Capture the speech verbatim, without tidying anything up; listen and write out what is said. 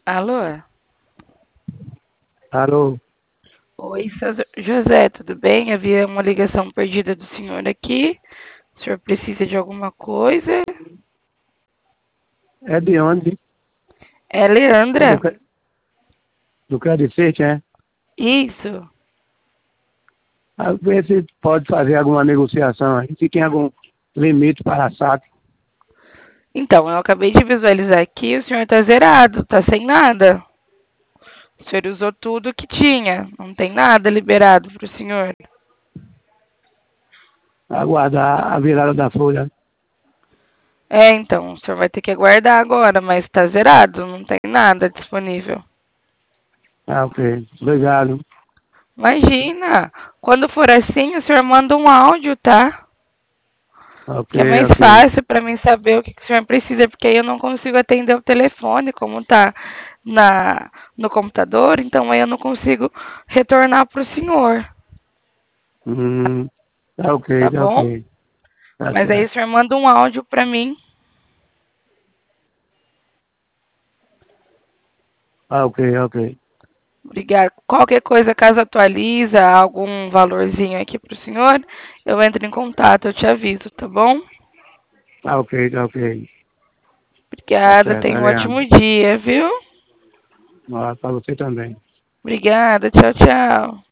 Alô? Alô? Oi, seu José, tudo bem? Havia uma ligação perdida do senhor aqui. O senhor precisa de alguma coisa? É de onde? É É do, Leandra? Cre- do Credit Suisse, é? Isso. Ah, vê se pode fazer alguma negociação aí, se tem algum limite para a saque. Então, eu acabei de visualizar aqui, o senhor tá zerado, tá sem nada. O senhor usou tudo que tinha, não tem nada liberado para o senhor. Aguardar a virada da folha. É, então, o senhor vai ter que aguardar agora, mas tá zerado, não tem nada disponível. Ah, ok. Obrigado. Imagina, quando for assim, o senhor manda um áudio, tá? Ok, Que é mais ok. fácil para mim saber o que, que o senhor precisa, porque aí eu não consigo atender o telefone, como tá na, no computador, então aí eu não consigo retornar para o senhor, Hum, tá ok, tá tá bom? ok. Tá Mas aí o certo. senhor manda um áudio para mim. Ah, ok, ok. Obrigada. Qualquer coisa, caso atualiza algum valorzinho aqui para o senhor, eu entro em contato, eu te aviso, tá bom? Tá ok, tá ok. Tá Obrigada, certo, tenha um ótimo Ariane. dia, viu? Para você também. Obrigada, tchau, tchau.